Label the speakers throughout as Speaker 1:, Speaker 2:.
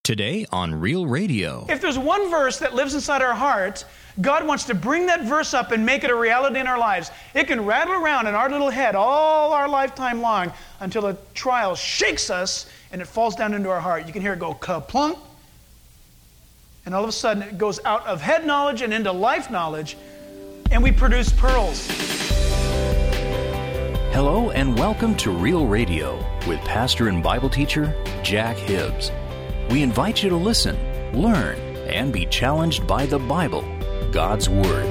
Speaker 1: Today on Real Radio.
Speaker 2: If there's one verse that lives inside our heart, God wants to bring that verse up and make it a reality in our lives. It can rattle around in our little head all our lifetime long until a trial shakes us and it falls down into our heart. You can hear it go ka-plunk, and all of a sudden it goes out of head knowledge and into life knowledge, and we produce pearls.
Speaker 1: Hello and welcome to Real Radio with pastor and Bible teacher Jack Hibbs. We invite you to listen, learn, and be challenged by the Bible, God's Word.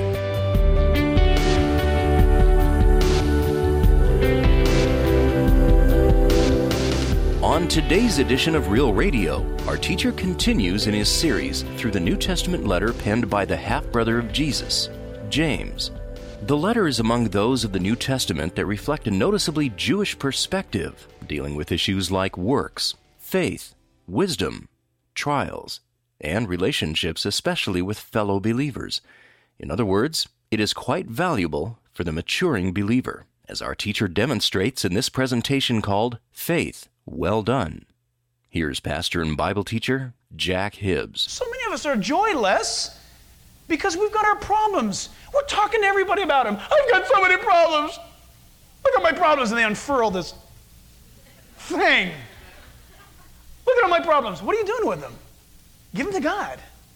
Speaker 1: On today's edition of Real Radio, our teacher continues in his series through the New Testament letter penned by the half-brother of Jesus, James. The letter is among those of the New Testament that reflect a noticeably Jewish perspective, dealing with issues like works, faith, wisdom, trials, and relationships, especially with fellow believers. In other words, it is quite valuable for the maturing believer, as our teacher demonstrates in this presentation called Faith Well Done. Here's pastor and Bible teacher Jack Hibbs.
Speaker 2: So many of us are joyless because we've got our problems. We're talking to everybody about them. I've got so many problems. Look at my problems, and they unfurl this thing. Look at all my problems. What are you doing with them? Give them to God.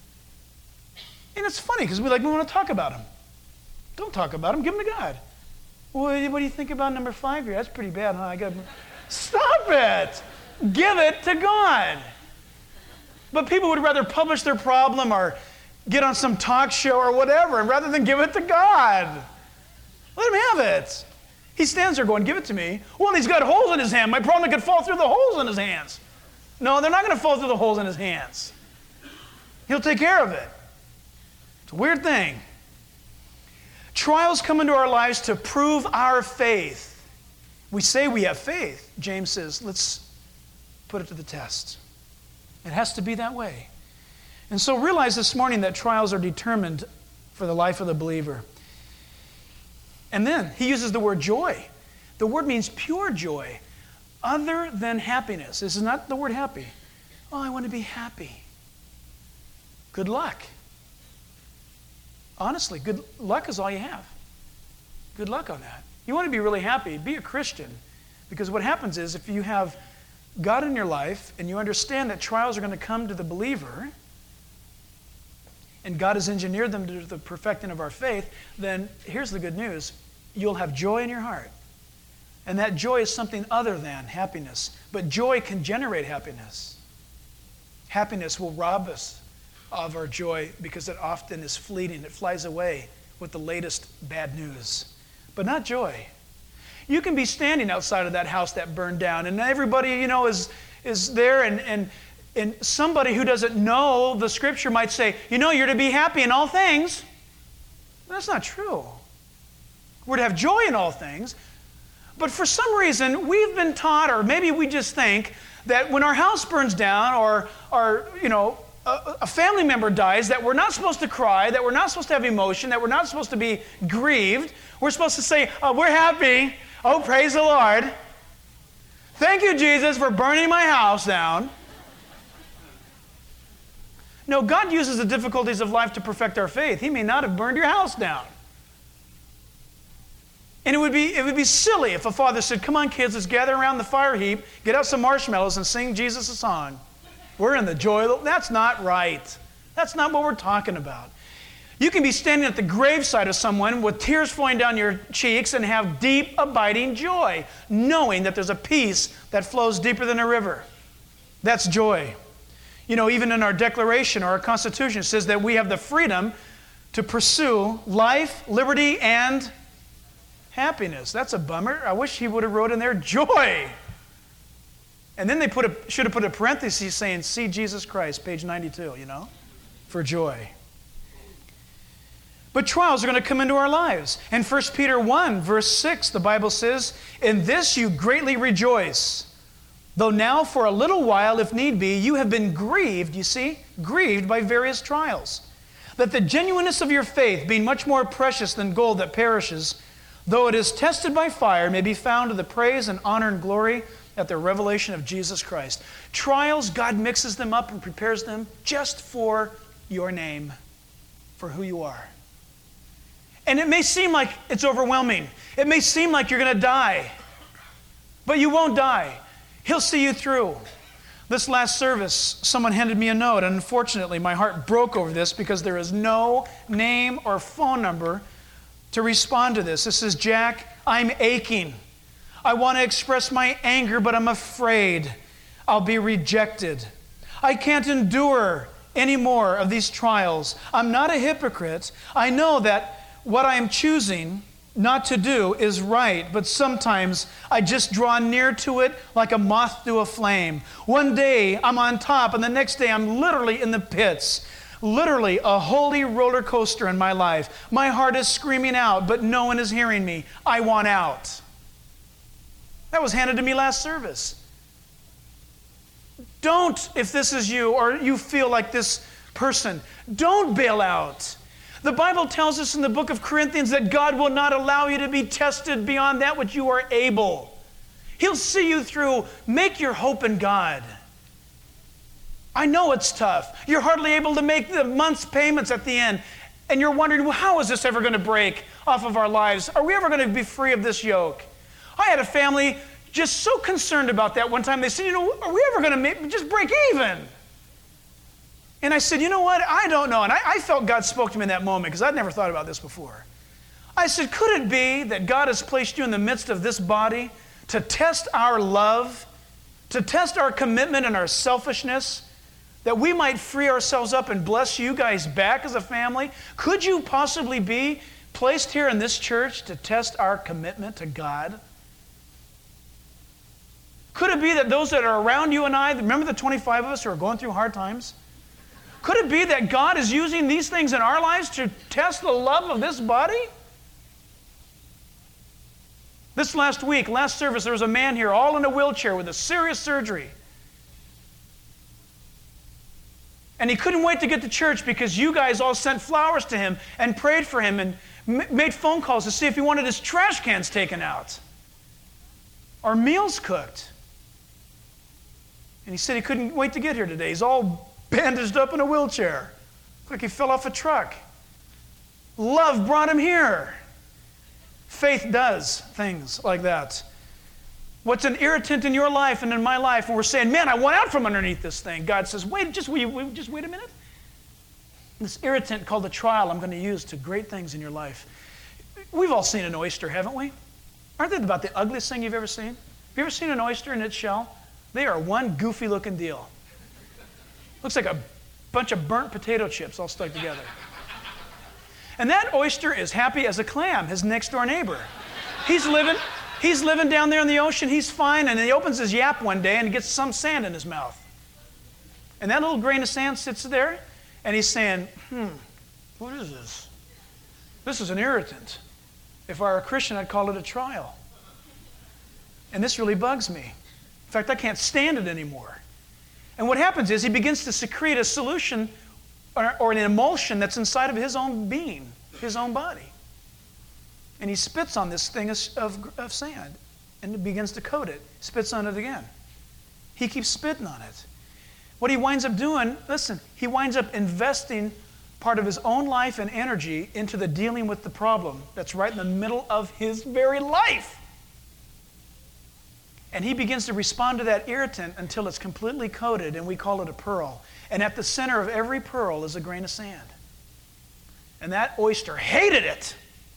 Speaker 2: And it's funny because we want to talk about them. Don't talk about them. Give them to God. What do you think about number 5 here? That's pretty bad, huh? Stop it. Give it to God. But people would rather publish their problem or get on some talk show or whatever, rather than give it to God. Let him have it. He stands there going, give it to me. Well, he's got holes in his hand. My problem could fall through the holes in his hands. No, they're not going to fall through the holes in his hands. He'll take care of it. It's a weird thing. Trials come into our lives to prove our faith. We say we have faith. James says, let's put it to the test. It has to be that way. And so realize this morning that trials are determined for the life of the believer. And then he uses the word joy. The word means pure joy, other than happiness. This is not the word happy. Oh, I want to be happy. Good luck. Honestly, good luck is all you have. Good luck on that. You want to be really happy, be a Christian. Because what happens is if you have God in your life and you understand that trials are going to come to the believer, and God has engineered them to the perfecting of our faith, then here's the good news. You'll have joy in your heart. And that joy is something other than happiness. But joy can generate happiness. Happiness will rob us of our joy because it often is fleeting. It flies away with the latest bad news. But not joy. You can be standing outside of that house that burned down, and everybody, is there, and somebody who doesn't know the scripture might say, you're to be happy in all things. That's not true. We're to have joy in all things. But for some reason, we've been taught, or maybe we just think, that when our house burns down or a family member dies, that we're not supposed to cry, that we're not supposed to have emotion, that we're not supposed to be grieved. We're supposed to say, we're happy. Oh, praise the Lord. Thank you, Jesus, for burning my house down. No, God uses the difficulties of life to perfect our faith. He may not have burned your house down. And it would be silly if a father said, come on, kids, let's gather around the fire heap, get out some marshmallows, and sing Jesus a song. We're in the joy of the... That's not right. That's not what we're talking about. You can be standing at the graveside of someone with tears flowing down your cheeks and have deep, abiding joy, knowing that there's a peace that flows deeper than a river. That's joy. Even in our Declaration or our Constitution, it says that we have the freedom to pursue life, liberty, and happiness. That's a bummer. I wish he would have wrote in there, joy. And then they should have put a parenthesis saying, see Jesus Christ, page 92, for joy. But trials are going to come into our lives. In 1 Peter 1, verse 6, the Bible says, in this you greatly rejoice, though now for a little while, if need be, you have been grieved, grieved by various trials, that the genuineness of your faith, being much more precious than gold that perishes, though it is tested by fire, may be found to the praise and honor and glory at the revelation of Jesus Christ. Trials, God mixes them up and prepares them just for your name, for who you are. And it may seem like it's overwhelming. It may seem like you're going to die, but you won't die. He'll see you through. This last service, someone handed me a note, and unfortunately my heart broke over this because there is no name or phone number to respond to this. This is, Jack, I'm aching. I want to express my anger, but I'm afraid I'll be rejected. I can't endure any more of these trials. I'm not a hypocrite. I know that what I am choosing not to do is right, but sometimes I just draw near to it like a moth to a flame. One day I'm on top, and the next day I'm literally in the pits. Literally a holy roller coaster in my life. My heart is screaming out, but no one is hearing me. I want out. That was handed to me last service. Don't, if this is you or you feel like this person, don't bail out. The Bible tells us in the book of Corinthians that God will not allow you to be tested beyond that which you are able. He'll see you through. Make your hope in God. I know it's tough. You're hardly able to make the month's payments at the end. And you're wondering, well, how is this ever going to break off of our lives? Are we ever going to be free of this yoke? I had a family just so concerned about that one time. They said, are we ever going to just break even? And I said, you know what? I don't know. And I felt God spoke to me in that moment because I'd never thought about this before. I said, could it be that God has placed you in the midst of this body to test our love, to test our commitment and our selfishness, that we might free ourselves up and bless you guys back as a family? Could you possibly be placed here in this church to test our commitment to God? Could it be that those that are around you and I, remember the 25 of us who are going through hard times? Could it be that God is using these things in our lives to test the love of this body? This last week, last service, there was a man here all in a wheelchair with a serious surgery. And he couldn't wait to get to church because you guys all sent flowers to him and prayed for him and made phone calls to see if he wanted his trash cans taken out or meals cooked. And he said he couldn't wait to get here today. He's all bandaged up in a wheelchair. Looked like he fell off a truck. Love brought him here. Faith does things like that. What's an irritant in your life and in my life, and we're saying, man, I want out from underneath this thing. God says, wait, just wait a minute. This irritant called a trial I'm going to use to great things in your life. We've all seen an oyster, haven't we? Aren't they about the ugliest thing you've ever seen? Have you ever seen an oyster in its shell? They are one goofy looking deal. Looks like a bunch of burnt potato chips all stuck together. And that oyster is happy as a clam, his next door neighbor. He's living down there in the ocean, he's fine, and he opens his yap one day and gets some sand in his mouth. And that little grain of sand sits there, and he's saying, what is this? This is an irritant. If I were a Christian, I'd call it a trial. And this really bugs me. In fact, I can't stand it anymore. And what happens is he begins to secrete a solution or an emulsion that's inside of his own being, his own body. And he spits on this thing of sand and it begins to coat it, spits on it again. He keeps spitting on it. What he winds up doing, listen, he winds up investing part of his own life and energy into the dealing with the problem that's right in the middle of his very life. And he begins to respond to that irritant until it's completely coated, and we call it a pearl. And at the center of every pearl is a grain of sand. And that oyster hated it.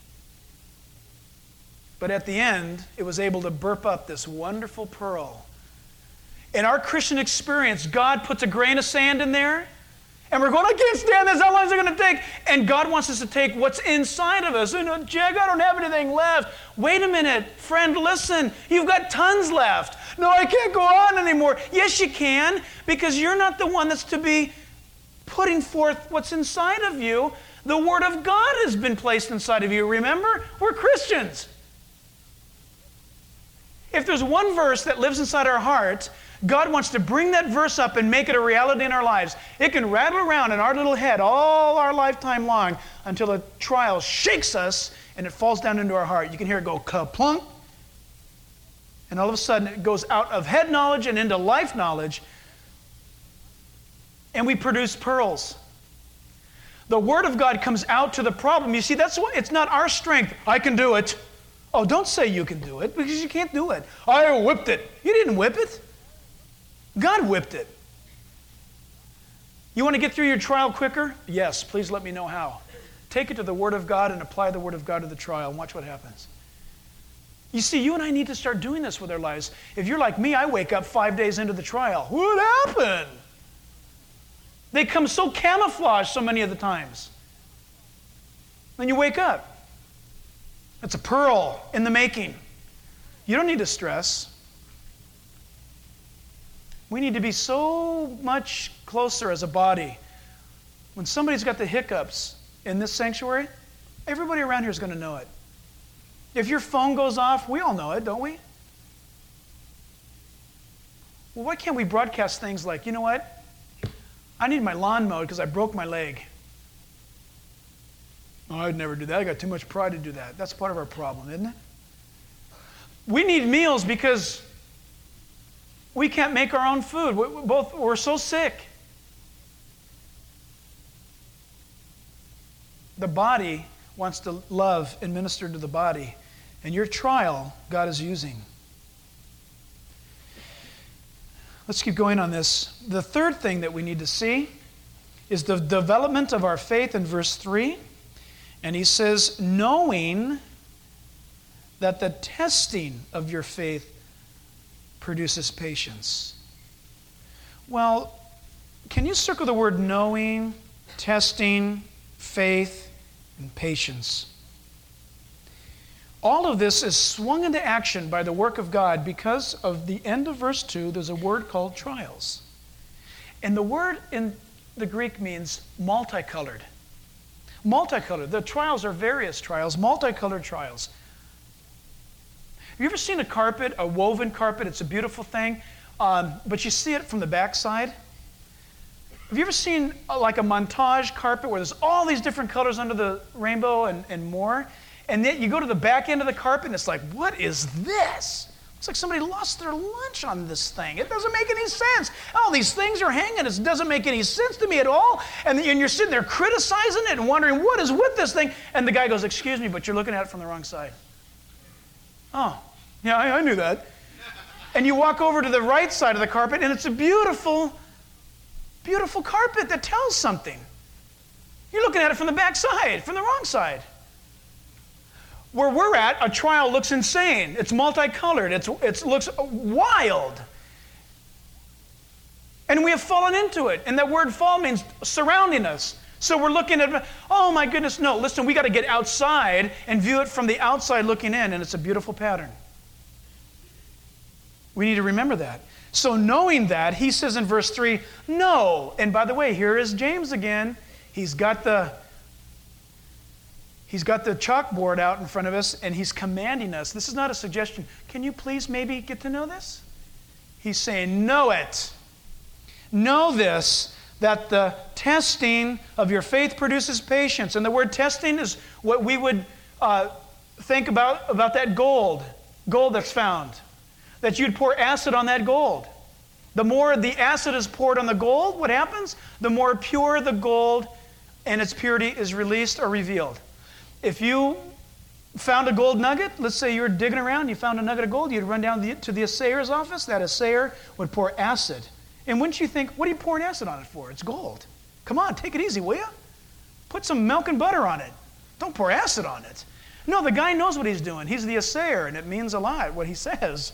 Speaker 2: But at the end, it was able to burp up this wonderful pearl. In our Christian experience, God puts a grain of sand in there, and we're going, I can't stand this. How long is it going to take? And God wants us to take what's inside of us. Jack, I don't have anything left. Wait a minute, friend, listen. You've got tons left. No, I can't go on anymore. Yes, you can, because you're not the one that's to be putting forth what's inside of you. The Word of God has been placed inside of you. Remember, we're Christians. If there's one verse that lives inside our heart, God wants to bring that verse up and make it a reality in our lives. It can rattle around in our little head all our lifetime long until the trial shakes us and it falls down into our heart. You can hear it go ka-plunk. And all of a sudden it goes out of head knowledge and into life knowledge, and we produce pearls. The Word of God comes out to the problem. You see, that's what, it's not our strength. I can do it. Oh, don't say you can do it, because you can't do it. I whipped it. You didn't whip it. God whipped it. You want to get through your trial quicker? Yes, please let me know how. Take it to the Word of God and apply the Word of God to the trial and watch what happens. You see, you and I need to start doing this with our lives. If you're like me, I wake up 5 days into the trial. What happened? They come so camouflaged so many of the times. Then you wake up. It's a pearl in the making. You don't need to stress. We need to be so much closer as a body. When somebody's got the hiccups in this sanctuary, everybody around here is going to know it. If your phone goes off, we all know it, don't we? Well, why can't we broadcast things like, you know what? I need my lawn mowed because I broke my leg. Oh, I'd never do that. I got too much pride to do that. That's part of our problem, isn't it? We need meals because we can't make our own food. We're so sick. The body wants to love and minister to the body. And your trial, God is using. Let's keep going on this. The third thing that we need to see is the development of our faith in verse 3. And he says, knowing that the testing of your faith produces patience. Well, can you circle the word knowing, testing, faith, and patience? All of this is swung into action by the work of God because of the end of verse 2, there's a word called trials. And the word in the Greek means multicolored. Multicolored. The trials are various trials, multicolored trials. Have you ever seen a carpet, a woven carpet? It's a beautiful thing, but you see it from the backside. Have you ever seen like a montage carpet where there's all these different colors under the rainbow and more? And then you go to the back end of the carpet and it's like, what is this? It's like somebody lost their lunch on this thing. It doesn't make any sense. Oh, these things are hanging. It doesn't make any sense to me at all. And you're sitting there criticizing it and wondering what is with this thing. And the guy goes, excuse me, but you're looking at it from the wrong side. Oh, yeah, I knew that. And you walk over to the right side of the carpet and it's a beautiful, beautiful carpet that tells something. You're looking at it from the back side, from the wrong side. Where we're at, a trial looks insane. It's multicolored. It looks wild. And we have fallen into it. And that word fall means surrounding us. So we're looking at, oh my goodness, no. Listen, we got to get outside and view it from the outside looking in. And it's a beautiful pattern. We need to remember that. So knowing that, he says in verse 3, no. And by the way, here is James again. He's got the chalkboard out in front of us, and he's commanding us. This is not a suggestion. Can you please maybe get to know this? He's saying, know it. Know this, that the testing of your faith produces patience. And the word testing is what we would think about that gold that's found. That you'd pour acid on that gold. The more the acid is poured on the gold, what happens? The more pure the gold and its purity is released or revealed. If you found a gold nugget, let's say you were digging around, you found a nugget of gold, you'd run down to the assayer's office. That assayer would pour acid. And wouldn't you think, what are you pouring acid on it for? It's gold. Come on, take it easy, will you? Put some milk and butter on it. Don't pour acid on it. No, the guy knows what he's doing. He's the assayer, and it means a lot what he says.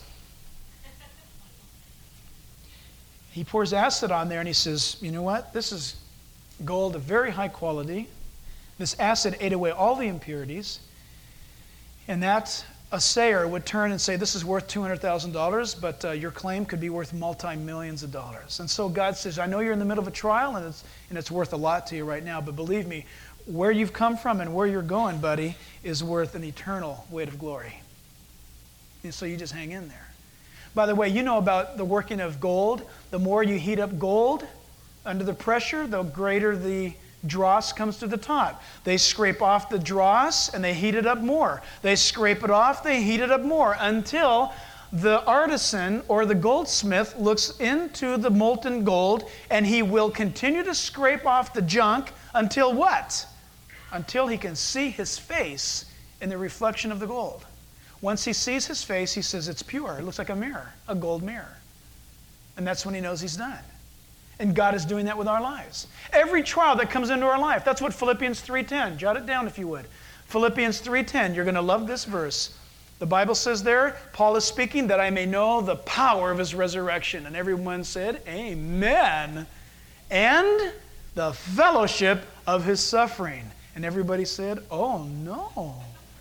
Speaker 2: He pours acid on there, and he says, you know what? This is gold of very high quality. This acid ate away all the impurities. And that assayer would turn and say, this is worth $200,000, but your claim could be worth multi-millions of dollars. And so God says, I know you're in the middle of a trial, and it's worth a lot to you right now, but believe me, where you've come from and where you're going, buddy, is worth an eternal weight of glory. And so you just hang in there. By the way, you know about the working of gold. The more you heat up gold under the pressure, the greater the dross comes to the top. They scrape off the dross and they heat it up more. They scrape it off, they heat it up more until the artisan or the goldsmith looks into the molten gold, and he will continue to scrape off the junk until what? Until he can see his face in the reflection of the gold. Once he sees his face, he says it's pure. It looks like a mirror, a gold mirror. And that's when he knows he's done. And God is doing that with our lives. Every trial that comes into our life, that's what Philippians 3:10, jot it down if you would. Philippians 3:10, you're going to love this verse. The Bible says there, Paul is speaking, that I may know the power of his resurrection. And everyone said, amen. And the fellowship of his suffering. And everybody said, oh no.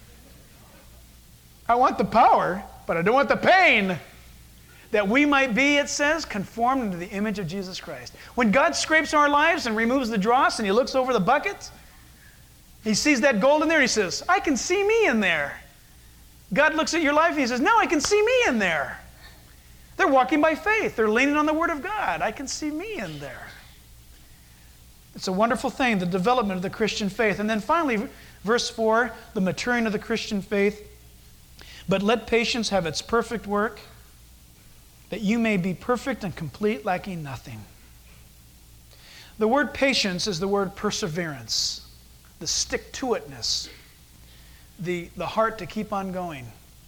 Speaker 2: I want the power, but I don't want the pain. That we might be, it says, conformed into the image of Jesus Christ. When God scrapes our lives and removes the dross and he looks over the bucket, he sees that gold in there and he says, I can see me in there. God looks at your life and he says, now I can see me in there. They're walking by faith. They're leaning on the Word of God. I can see me in there. It's a wonderful thing, the development of the Christian faith. And then finally, verse 4, the maturing of the Christian faith. But let patience have its perfect work, that you may be perfect and complete, lacking nothing. The word patience is the word perseverance, the stick-to-itness, the heart to keep on going.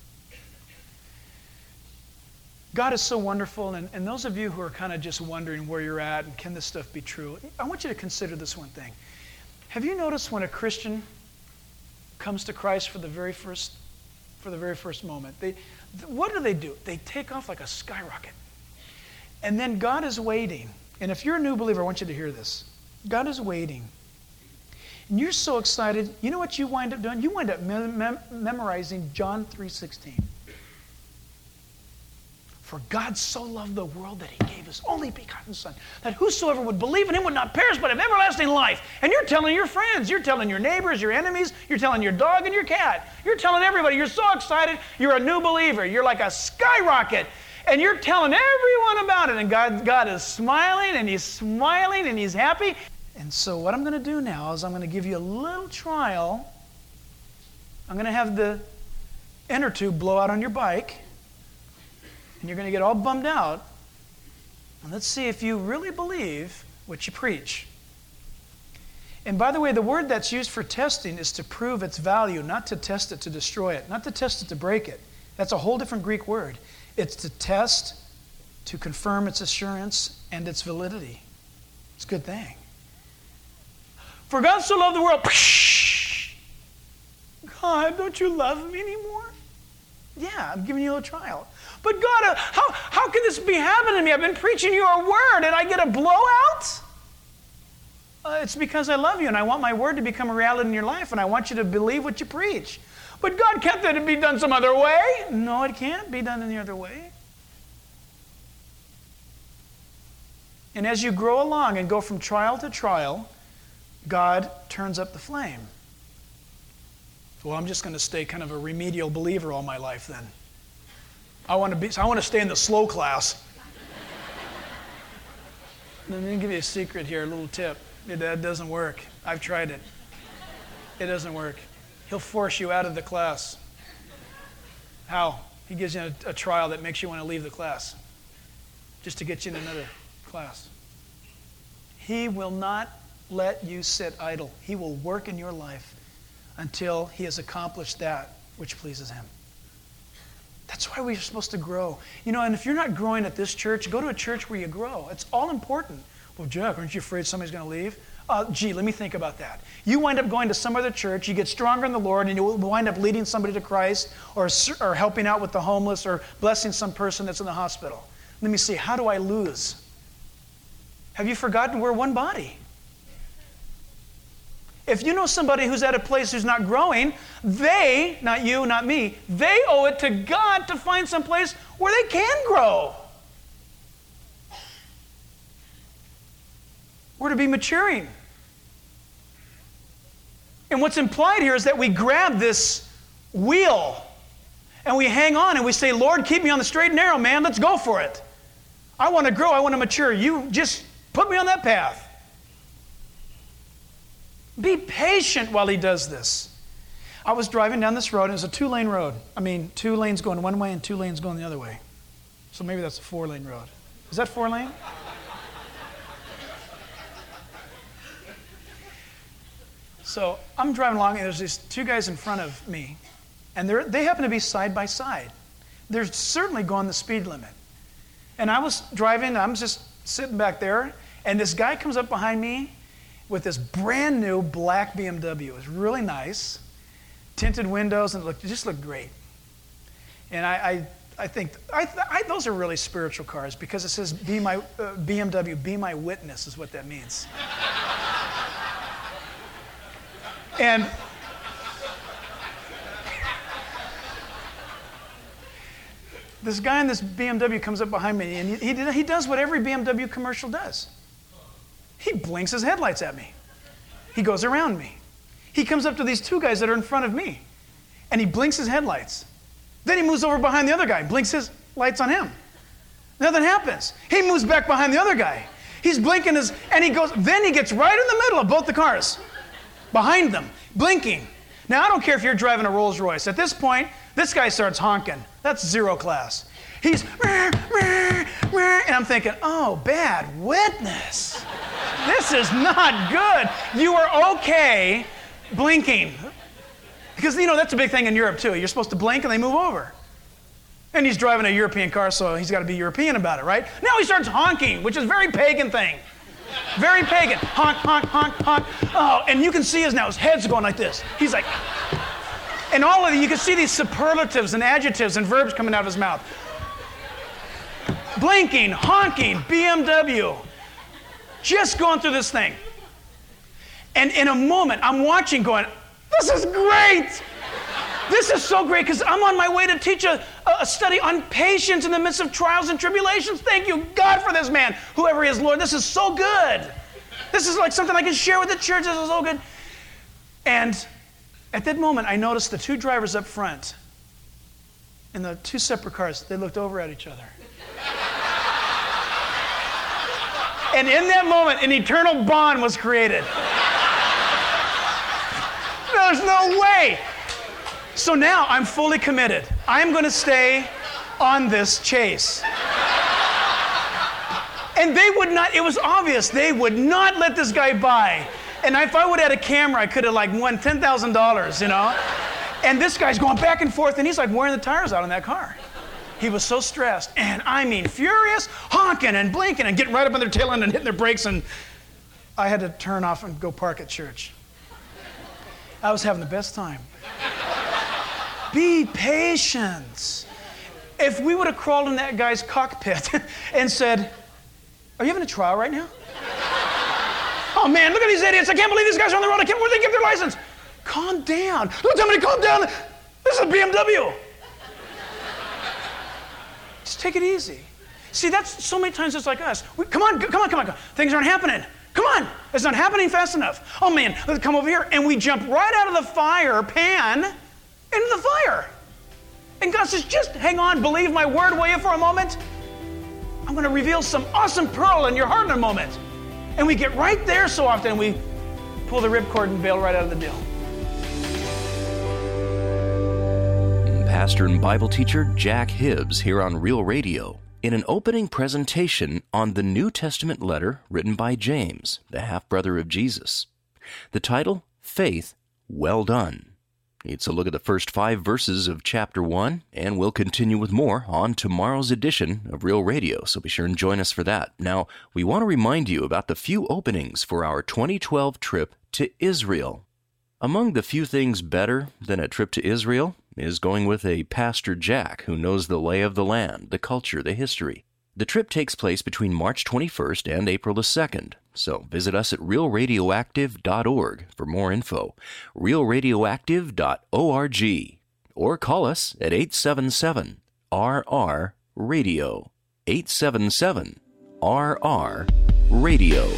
Speaker 2: God is so wonderful, and those of you who are kind of just wondering where you're at and can this stuff be true, I want you to consider this one thing. Have you noticed when a Christian comes to Christ for the very first moment, what do? They take off like a skyrocket. And then God is waiting. And if you're a new believer, I want you to hear this. God is waiting. And you're so excited. You know what you wind up doing? You wind up memorizing John 3:16. For God so loved the world that he gave his only begotten Son, that whosoever would believe in him would not perish but have everlasting life. And you're telling your friends, you're telling your neighbors, your enemies, you're telling your dog and your cat. You're telling everybody. You're so excited. You're a new believer. You're like a skyrocket. And you're telling everyone about it. And God is smiling and he's happy. And so what I'm going to do now is I'm going to give you a little trial. I'm going to have the inner tube blow out on your bike. And you're going to get all bummed out. And let's see if you really believe what you preach. And by the way, the word that's used for testing is to prove its value, not to test it to destroy it, not to test it to break it. That's a whole different Greek word. It's to test, to confirm its assurance and its validity. It's a good thing. For God so loved the world. God, don't you love me anymore? Yeah, I'm giving you a trial. But God, how can this be happening to me? I've been preaching your word and I get a blowout? It's because I love you and I want my word to become a reality in your life and I want you to believe what you preach. But God, can't that be done some other way? No, it can't be done any other way. And as you grow along and go from trial to trial, God turns up the flame. Well, I'm just going to stay kind of a remedial believer all my life then. I want to stay in the slow class. Let me give you a secret here, a little tip. That doesn't work. I've tried it. It doesn't work. He'll force you out of the class. How? He gives you a trial that makes you want to leave the class, just to get you in another class. He will not let you sit idle. He will work in your life until he has accomplished that which pleases him. That's why we're supposed to grow. You know, and if you're not growing at this church, go to a church where you grow. It's all important. Well, Jack, aren't you afraid somebody's going to leave? Let me think about that. You wind up going to some other church, you get stronger in the Lord, and you wind up leading somebody to Christ or helping out with the homeless or blessing some person that's in the hospital. Let me see, how do I lose? Have you forgotten we're one body? If you know somebody who's at a place who's not growing, they, not you, not me, they owe it to God to find some place where they can grow. We're to be maturing. And what's implied here is that we grab this wheel and we hang on and we say, Lord, keep me on the straight and narrow, man. Let's go for it. I want to grow. I want to mature. You just put me on that path. Be patient while he does this. I was driving down this road, and it was a 2-lane road. I mean, 2 lanes going one way and 2 lanes going the other way. So maybe that's a 4-lane road. Is that 4-lane? So I'm driving along, and there's these 2 guys in front of me, and they happen to be side by side. They're certainly going the speed limit. And I was driving, I'm just sitting back there, and this guy comes up behind me with this brand new black BMW. It was really nice, tinted windows, and it just looked great. And I think those are really spiritual cars, because it says BMW, be my witness is what that means. And this guy in this BMW comes up behind me, and he does what every BMW commercial does. He blinks his headlights at me. He goes around me. He comes up to these 2 guys that are in front of me, and he blinks his headlights. Then he moves over behind the other guy, blinks his lights on him. Nothing happens. He moves back behind the other guy. He's blinking and he gets right in the middle of both the cars, behind them, blinking. Now, I don't care if you're driving a Rolls Royce. At this point, this guy starts honking. That's 0 class. He's, and I'm thinking, oh, bad witness. This is not good. You are okay blinking. Because, that's a big thing in Europe, too. You're supposed to blink and they move over. And he's driving a European car, so he's got to be European about it, right? Now he starts honking, which is a very pagan thing. Very pagan. Honk, honk, honk, honk. Oh, and you can see his head's going like this. He's like, and all of you can see these superlatives and adjectives and verbs coming out of his mouth. Blinking, honking, BMW. Just going through this thing. And in a moment, I'm watching going, this is great. This is so great, because I'm on my way to teach a study on patience in the midst of trials and tribulations. Thank you, God, for this man, whoever he is, Lord. This is so good. This is like something I can share with the church. This is so good. And at that moment, I noticed the 2 drivers up front in the 2 separate cars. They looked over at each other. And in that moment, an eternal bond was created. There's no way. So now I'm fully committed. I'm going to stay on this chase. And they would not, it was obvious, they would not let this guy by. And if I would have had a camera, I could have won $10,000, And this guy's going back and forth, and he's wearing the tires out on that car. He was so stressed, and I mean furious, honking and blinking and getting right up on their tail end and hitting their brakes, and I had to turn off and go park at church. I was having the best time. Be patient. If we would have crawled in that guy's cockpit and said, are you having a trial right now? Oh man, look at these idiots. I can't believe these guys are on the road. I can't believe they give their license. Calm down. Don't tell me to calm down. This is a BMW. Just take it easy. See, that's so many times it's like us. Come on. Things aren't happening. Come on. It's not happening fast enough. Oh man, let's come over here. And we jump right out of the fire pan into the fire. And God says, just hang on, believe my word, will you, for a moment? I'm going to reveal some awesome pearl in your heart in a moment. And we get right there so often, and we pull the ripcord and bail right out of the deal.
Speaker 1: Pastor and Bible teacher Jack Hibbs here on Real Radio in an opening presentation on the New Testament letter written by James, the half-brother of Jesus. The title, Faith, Well Done. It's a look at the first 5 verses of chapter 1, and we'll continue with more on tomorrow's edition of Real Radio, so be sure and join us for that. Now, we want to remind you about the few openings for our 2012 trip to Israel. Among the few things better than a trip to Israel is going with a Pastor Jack who knows the lay of the land, the culture, the history. The trip takes place between March 21st and April the 2nd, so visit us at realradioactive.org for more info, realradioactive.org, or call us at 877-RR-RADIO, 877-RR-RADIO.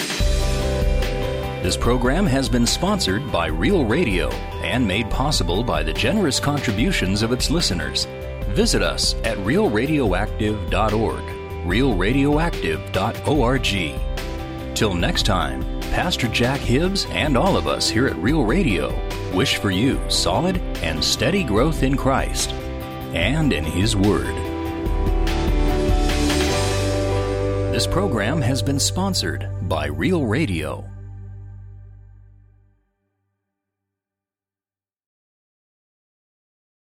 Speaker 1: This program has been sponsored by Real Radio and made possible by the generous contributions of its listeners. Visit us at realradioactive.org, realradioactive.org. Till next time, Pastor Jack Hibbs and all of us here at Real Radio wish for you solid and steady growth in Christ and in His Word. This program has been sponsored by Real Radio.